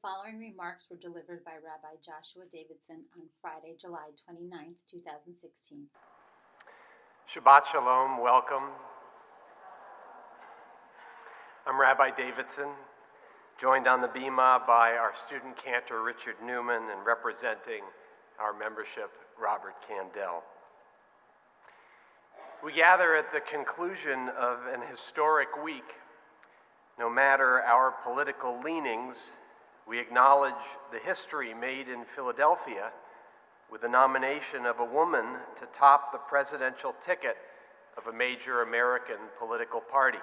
following remarks were delivered by Rabbi Joshua Davidson on Friday, July 29th, 2016. Shabbat Shalom, welcome. I'm Rabbi Davidson, joined on the bima by our student cantor Richard Newman and representing our membership Robert Candell. We gather at the conclusion of an historic week. No matter our political leanings, we acknowledge the history made in Philadelphia with the nomination of a woman to top the presidential ticket of a major American political party.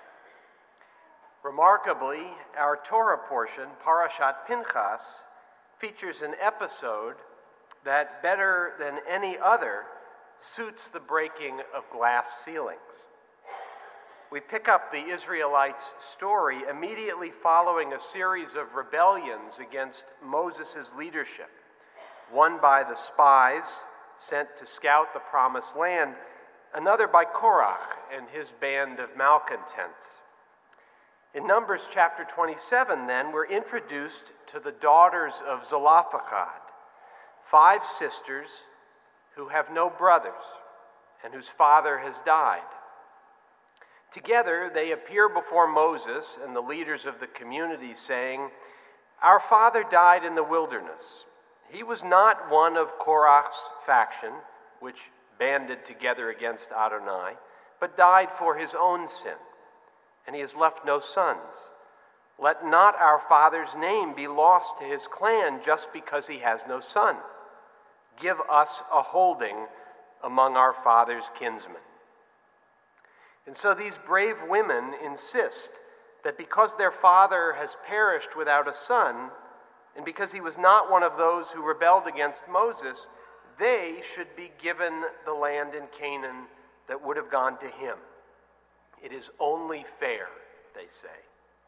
Remarkably, our Torah portion, Parashat Pinchas, features an episode that, better than any other, suits the breaking of glass ceilings. We pick up the Israelites' story immediately following a series of rebellions against Moses' leadership, one by the spies sent to scout the promised land, another by Korach and his band of malcontents. In Numbers chapter 27, then, we're introduced to the daughters of Zelophehad, 5 sisters who have no brothers and whose father has died. Together, they appear before Moses and the leaders of the community saying, "Our father died in the wilderness. He was not one of Korach's faction, which banded together against Adonai, but died for his own sin, and he has left no sons. Let not our father's name be lost to his clan just because he has no son. Give us a holding among our father's kinsmen." And so these brave women insist that because their father has perished without a son, and because he was not one of those who rebelled against Moses, they should be given the land in Canaan that would have gone to him. It is only fair, they say.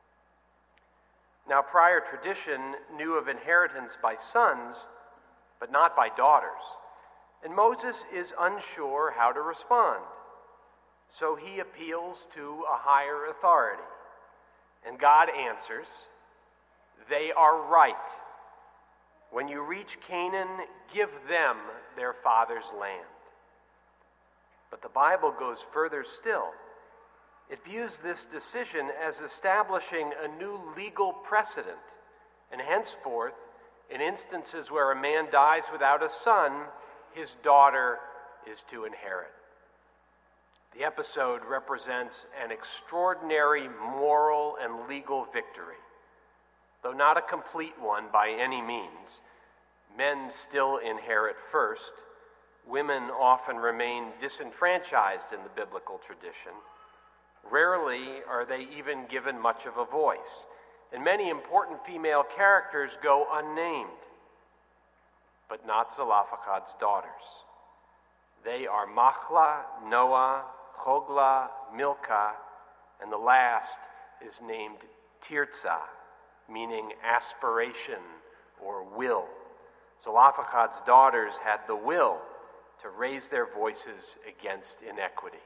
Now, prior tradition knew of inheritance by sons, but not by daughters, and Moses is unsure how to respond. So he appeals to a higher authority, and God answers, "They are right. When you reach Canaan, give them their father's land." But the Bible goes further still. It views this decision as establishing a new legal precedent, and henceforth, in instances where a man dies without a son, his daughter is to inherit. The episode represents an extraordinary moral and legal victory. Though not a complete one by any means, men still inherit first. Women often remain disenfranchised in the biblical tradition. Rarely are they even given much of a voice, and many important female characters go unnamed. But not Zelophehad's daughters. They are Machlah, Noah, Hoglah, Milcah, and the last is named Tirzah, meaning aspiration or will. Zelophehad's daughters had the will to raise their voices against inequity.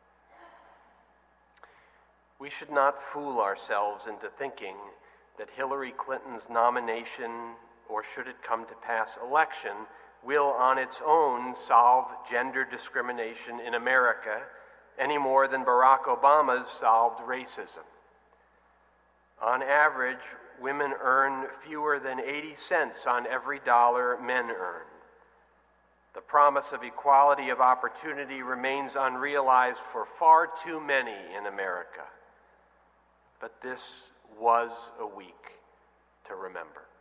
We should not fool ourselves into thinking that Hillary Clinton's nomination, or should it come to pass election, will on its own solve gender discrimination in America any more than Barack Obama's solved racism. On average, women earn fewer than 80 cents on every dollar men earn. The promise of equality of opportunity remains unrealized for far too many in America. But this was a week to remember.